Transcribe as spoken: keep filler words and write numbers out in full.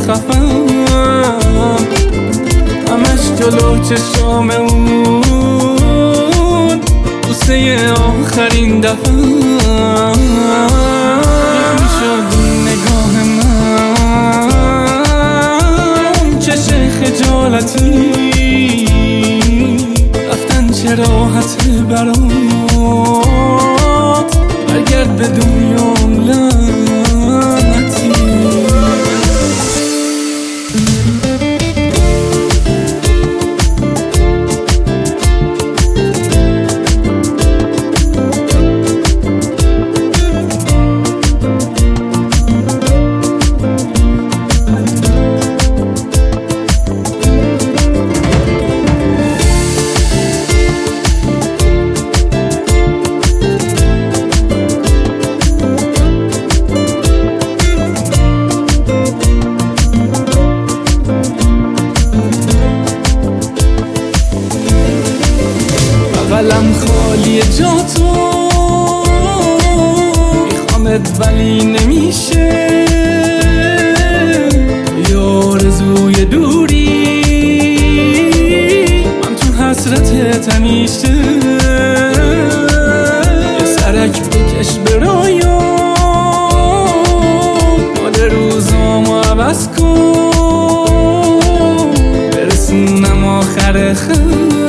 خفم، همش جلو چشام اون بوسه آخرین دفعم. بیخون شد نگاه من، چشم خجالتی رفتن چه راحته برات، برگرد به دنیام لعنتی. قلم خالی جا تو میخوامت ولی نمیشه، یا آرزوی دوری من تو حسرتت همیشه. یه سرک بکش برایام، مال روزامو عوض کن، برسونم آخر خط.